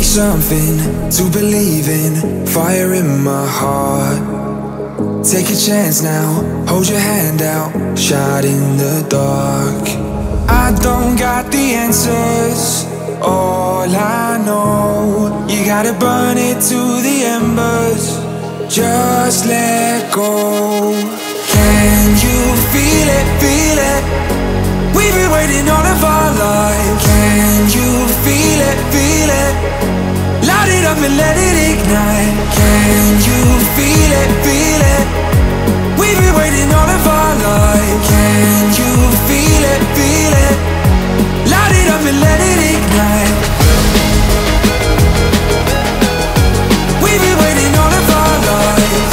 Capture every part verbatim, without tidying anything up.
something to believe in, fire in my heart. Take a chance now, hold your hand out, shot in the dark. I don't got the answers, all I know, you gotta burn it to the embers, just let go. Can you feel it, feel it? We've been waiting all of our lives. Can you feel it, feel it? Light it up and let it ignite. Can you feel it, feel it? We've been waiting all of our lives. Can you feel it, feel it? Light it up and let it ignite. We've been waiting all of our lives.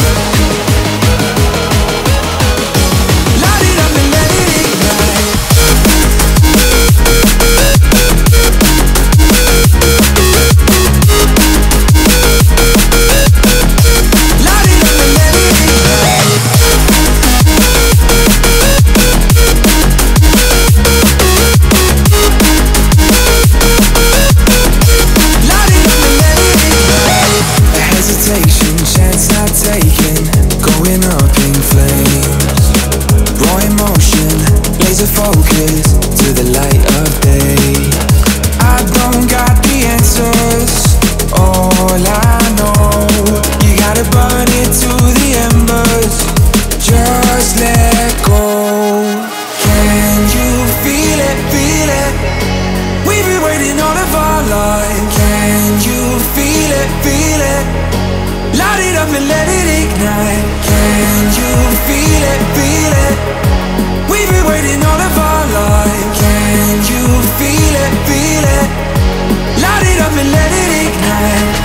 Light it up and let it ignite. Light it up and let it ignite. Light it up and let it ignite. A hesitation, chance not taken, going up in flames. Raw emotion, laser focus to the light of day. I don't got the answers, all I know, you gotta burn it to the embers, just let go. Can you feel it, feel it? We've been waiting all of our lives. Can you feel it, feel it? Light it up and let it ignite. Can you feel it, feel it? We've been waiting all of our lives. Can you feel it, feel it? Light it up and let it ignite.